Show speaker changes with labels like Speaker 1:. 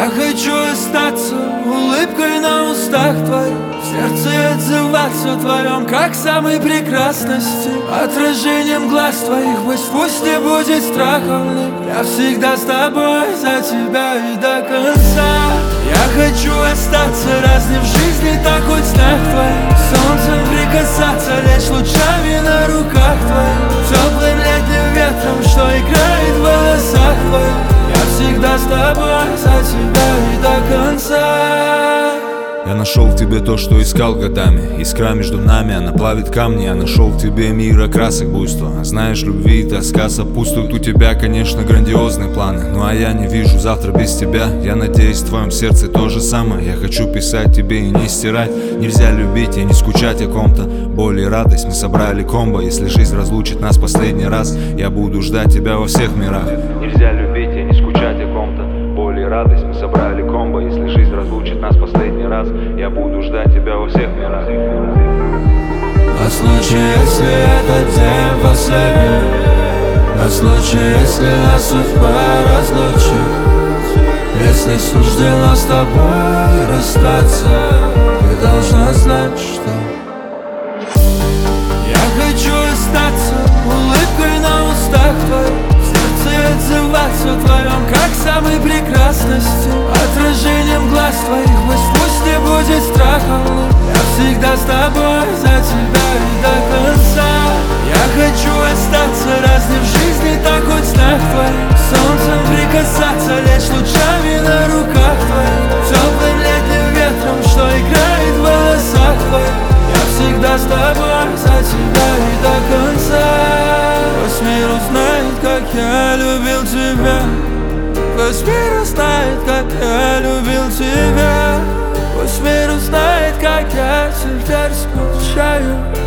Speaker 1: Я хочу остаться улыбкой на устах твоих, в сердце отзываться о твоем, как самой прекрасности. Отражением глаз твоих пусть не будет страхом. Я всегда с тобой, за тебя и до конца. Я хочу остаться разным в жизни, так хоть в снах твоих, солнцем прикасаться, лечь лучами на руках твоих, теплым летним ветром, что играет в волосах твоих. Я всегда с тобой, за тебя и до конца.
Speaker 2: Я нашел в тебе то, что искал годами. Искра между нами, она плавит камни. Я нашел в тебе мир красок буйства. Знаешь, любви и тоска сопутствуют. У тебя, конечно, грандиозные планы, ну а я не вижу завтра без тебя. Я надеюсь, в твоем сердце то же самое. Я хочу писать тебе и не стирать. Нельзя любить и не скучать о ком-то. Боль и радость, мы собрали комбо. Если жизнь разлучит нас последний раз, я буду ждать тебя во всех мирах. Нельзя любить и не скучать о ком-то. Боль и радость, мы собрали комбо. Если жизнь разлучит нас последний раз, я буду ждать тебя во всех мирах.
Speaker 1: На случай, если этот день последний, на случай, если нас судьба разлучит, если суждено с тобой расстаться, ты должна знать, что я хочу остаться улыбкой на устах твоих, в сердце отзываться о твоем, как самой прекрасности. Отражением глаз твоих пусть не будет страхом. Я всегда с тобой, за тебя и до конца. Я хочу остаться разным в жизни, так хоть в снах твоих, солнцем прикасаться, лечь лучами на руках твоих, теплым летним ветром, что играет в волосах твоих. Я всегда с тобой, за тебя и до конца. Весь мир узнает, как я любил тебя. Весь мир узнает, как я любил тебя. Весь мир узнает, как я теперь скучаю.